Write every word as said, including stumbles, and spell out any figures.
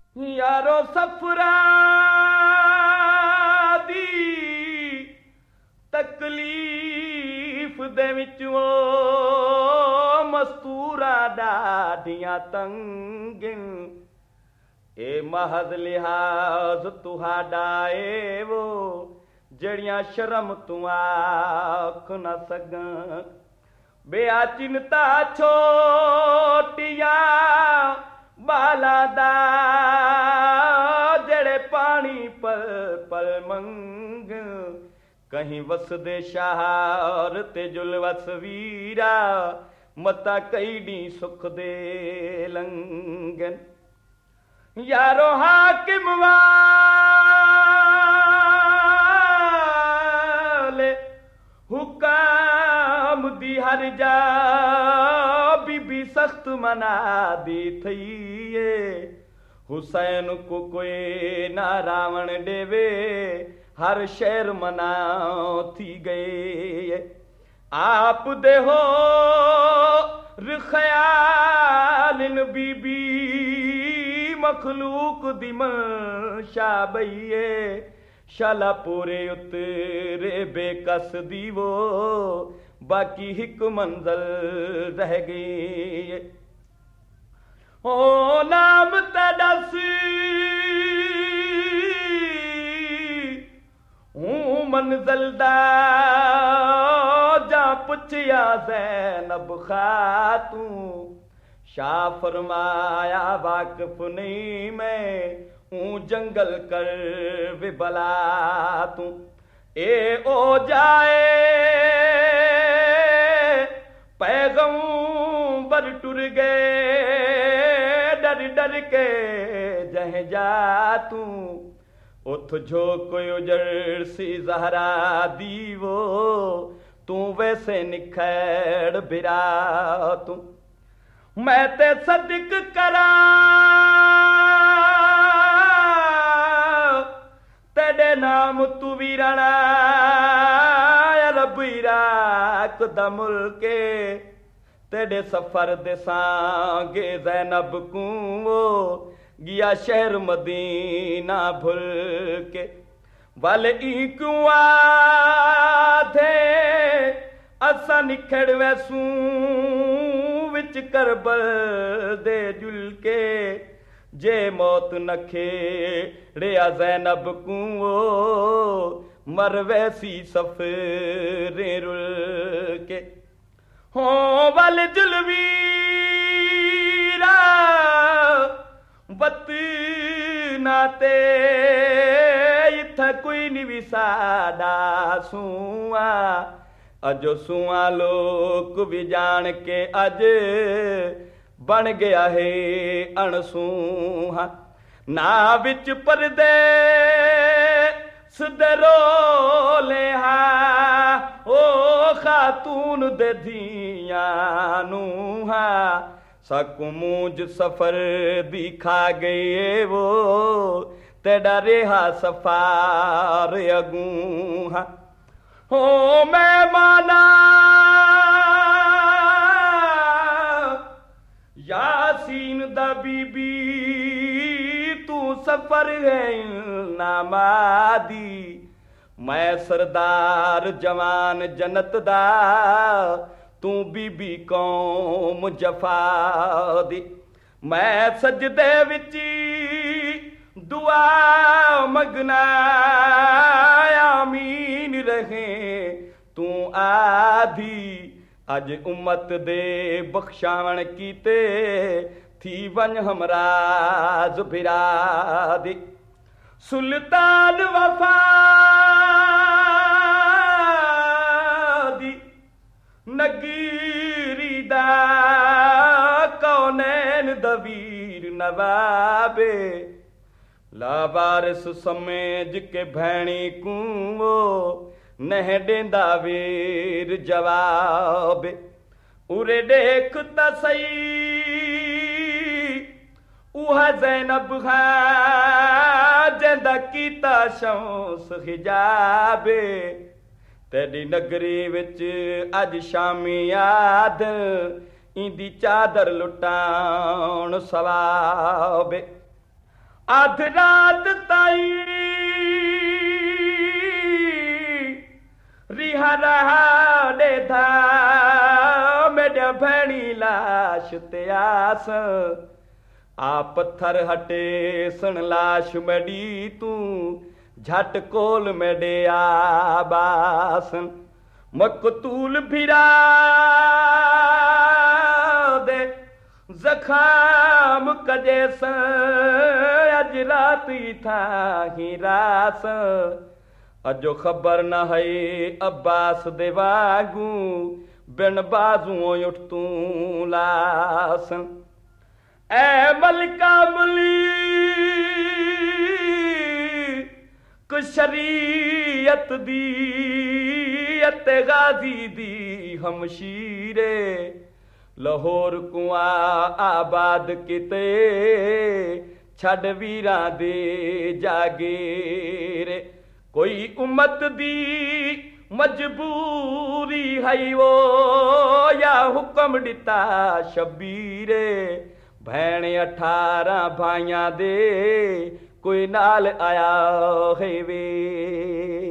यारो सफरा दी तकलीफ दे विच ओ मस्तूरा डाढियां तंगिन ए महज लिहाज तुहाडा ए वो जड़ियां शर्म तू आख न सगां बेआ चिंता छोटिया बाला दा जड़े पानी पल पल मंग कहीं वसदे शहर ते जुलवस वीरा मता कईडी सुख दे लंगन यारो हाकिम वाले हुकाम दी हर जा बीबी सख्त मना दी थई हुसैन को कोई ना रावण देवे हर शहर मना थी गए आप दे हो ख्याल बीबी मखलूक दी मंशा बईए शाला पूरे उतरे बेकस दी वो बाकी हिक मंजिल रह गई ओ नाम तदस हूँ मंजिल दा जा पुछया ज़ैनब खातू शाह फरमाया वाकिफ नहीं मैं हूँ जंगल कर वे बला तू ए ओ जाए पैगंबर टुर गए डर डर के जह जा तू उठ जो कोई उजड़ सी जहरा दीवो तू वैसे निखैड़ बिरा तू मैं ते सदिक करा तेरे नाम तू वीराना रब इराक दा मुल्के तेरे सफर दे सांगे ज़ैनब को वो गिया शहर मदीना भूल के वाले ई कुआ थे असा निखड़ वैसू विच करबल दे जुल के जे मौत नखे रेया ज़ैनब को वो मर वैसी सफरे रुल के हो वल जुलवीरा बत नाते इत्था कोई नहीं विसाड़ा सुआ अजो सुआ लोक भी जान के अज बन गया है अणसूहा ना बिच परदे सुदरो ले हा ओ खातून दे धियां नूहा सकूज सफर दिखा गए वो तेरा रेहा सफार अगूहा हो मैं माना यासीन दा बीबी तू सफर है नामादी मैं सरदार जवान जनत दा तू बीबी कौम जफा दी मैं सजदे विच दुआ मगना आमीन रहे तू आधी अज उम्मत दे बख्शावण कीते थी वन हमराज बिरादी सुल्तान वफा दी नगीरी दा कौनैन दवीर नवाबे लावारिस समेज के भैणी को वो नह देंदा वीर जवाब उरे देख ता सही उहा ज़ैनब हा जंदा कीता शौस हिजाबे तेरी नगरी विच अज शामी याद इंदी चादर लुटाउण सवाबे अध रात ताई रिहा रहा ॾेधा मेॾ भेणी लाश ते आस आ पत्थर हटे सण लाश मेॾी तूं झट कोल मेॾे आबास मकतूल भिरा दे ज़खाम कजेस अॼु राति था ही रास अजो ख़बर न है अब्बास दे वागू बिन बाज़ूओ उठ तूं लास ऐ मलिका मली शरीयत दी अते गाज़ी दी हमशीरे लाहौर कुआ आबाद किते छड़ वीरा दे जागेरे कोई उम्मत दी मजबूरी है वो या हुक्म दिता शबीरे भेण अठारह भाइयां दे कोई नाल आया है वे।